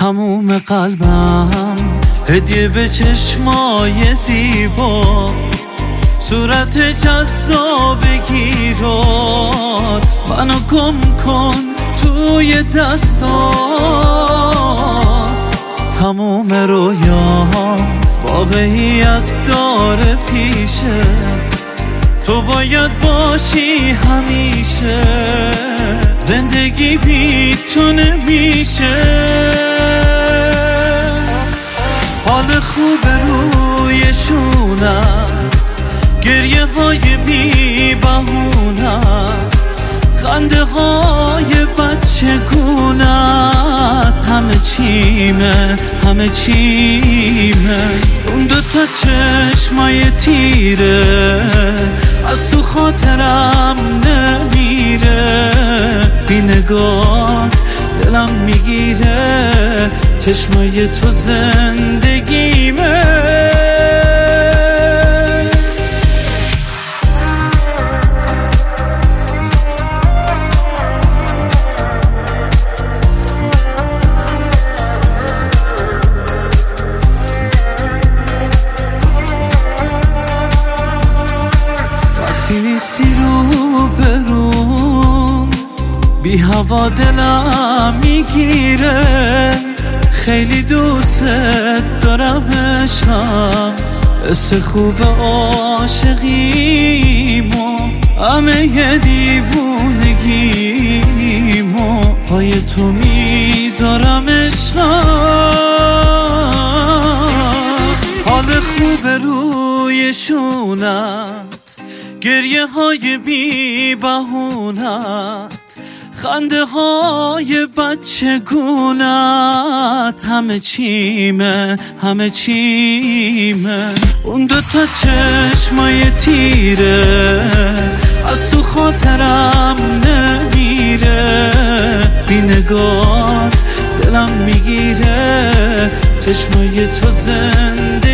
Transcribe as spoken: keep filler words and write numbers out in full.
تموم قلبم هدیه به چشمای زیبا، صورت جذاب گیرات، منو گم کن توی دستات. تموم رویام واقعیت داره پیشه، تو باید باشی همیشه، زندگی بی تو نمیشه. حال خوب روی شونت، گریه های بی بهونت، خنده های بچه گونت، همه چیمه همه چیمه. اون دوتا چشمای تیره از تو خاطرم نمیره، بی نگات دلم میگیره، چشمای تو زندگیمه. نیستی رو بروم، بی هوا دلم میگیره، خیلی دوست دارم عشقم، حس خوب عاشقیمو، همه ی دیوونگیمو پای تو میذارم عشقم. حال خوب روی شونت، گریه های بی بهونت، خنده های بچه گونت، همه چیمه همه چیمه. اون دوتا چشمای تیره از تو خاطرم نمیره، بی نگات دلم میگیره، چشمای تو زنده